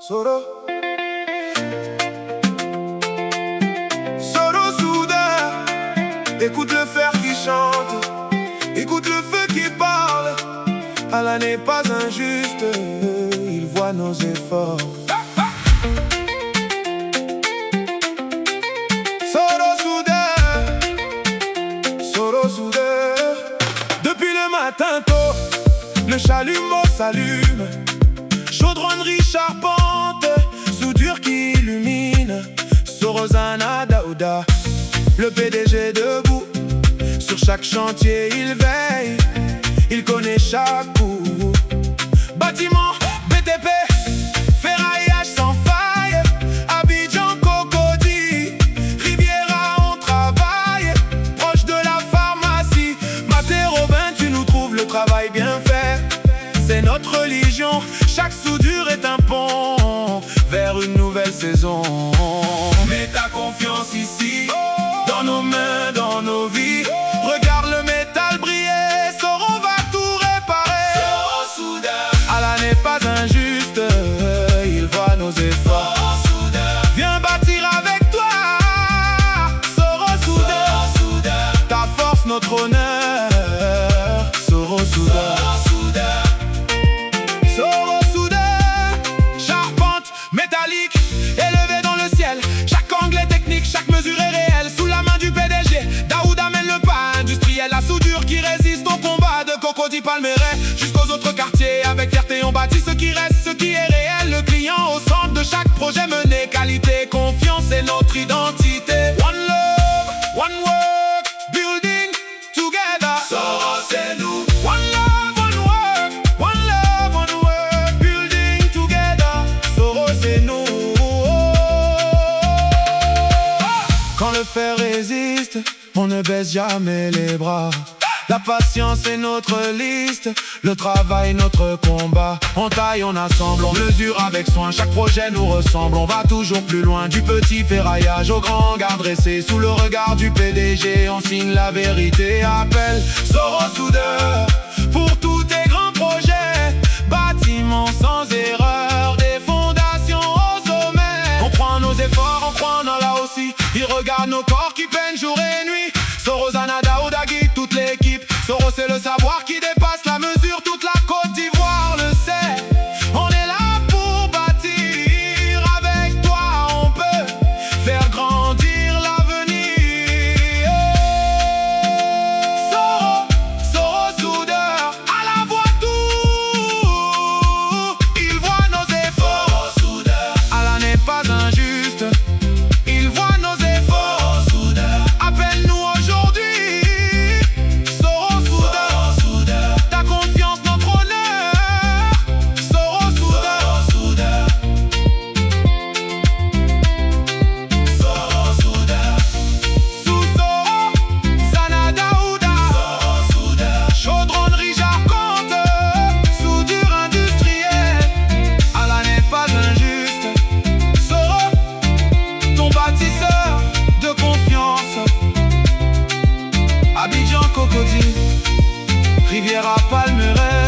Soro, Soro Soudeur. Écoute le fer qui chante, écoute le feu qui parle. Allah n'est pas injuste, il voit nos efforts. Soro Soudeur, Soro Soudeur. Depuis le matin tôt, le chalumeau s'allume. Chaudronnerie charpente, soudure qui illumine. Sorozana Daouda, le PDG debout. Sur chaque chantier il veille, il connaît chaque coup. Bâtiment, BTP, ferraillage sans faille. Abidjan, Cocody, Riviera, on travaille. Proche de la pharmacie, Maté Robin, tu nous trouves le travail bien fait. C'est notre religion, chaque soudure est un pont vers une nouvelle saison. Mets ta confiance ici, dans nos mains, dans nos vies. Regarde le métal briller, Soro va tout réparer. Soro Soudeur. Allah n'est pas injuste, il voit nos efforts. Soro Soudeur. Viens bâtir avec toi, Soro Soudeur. Soro Soudeur. Ta force, notre honneur, Soro Soudeur. Soro Soudeur, charpente métallique, élevée dans le ciel. Chaque angle est technique, chaque mesure est réelle. Sous la main du PDG, Daouda mène le pas industriel. La soudure qui résiste au combat de Cocody Palmeraie jusqu'aux autres quartiers. Avec fierté on bâtit ce qui reste, ce qui est réel. Le client au centre de chaque projet mené. Qualité, confiance et notre identité. One love, one work, building together. Soro c'est nous. One love, one work, one love, one work, building together. Soro c'est nous. Quand le fer résiste, on ne baisse jamais les bras. La patience est notre liste, le travail notre combat. On taille, on assemble, on mesure avec soin. Chaque projet nous ressemble, on va toujours plus loin. Du petit ferraillage au grand hangar dressé. Sous le regard du PDG, on signe la vérité. Appelle Soro Soudeur pour tous tes grands projets. Bâtiments sans erreur, des fondations au sommet. On croit en nos efforts, on croit en Allah aussi. Il regarde nos corps qui peinent jour et nuit. Sorozana Daouda guide toute l'équipe. Soro c'est le savoir qui dépasse la mesure. Toute la Côte d'Ivoire le sait. On est là pour bâtir. Avec toi on peut faire grandir l'avenir. Soro, Soro Soudeur, Allah voit tout. Il voit nos efforts. Soro Soudeur. Allah n'est pas injuste, il voit nos efforts. Soro Soudeur. Appelle-nous aujourd'hui, Soro Soudeur. Ta confiance, notre honneur, Soro Soudeur. Soro Soudeur. Sous Soro, Zana Daouda. Soro Soudeur. Chaudronnerie charpente, soudure industrielle. Allah n'est pas injuste, Soro, ton bâtisseur de confiance. Abidjan, Cocody, Riviera, Palmeraie.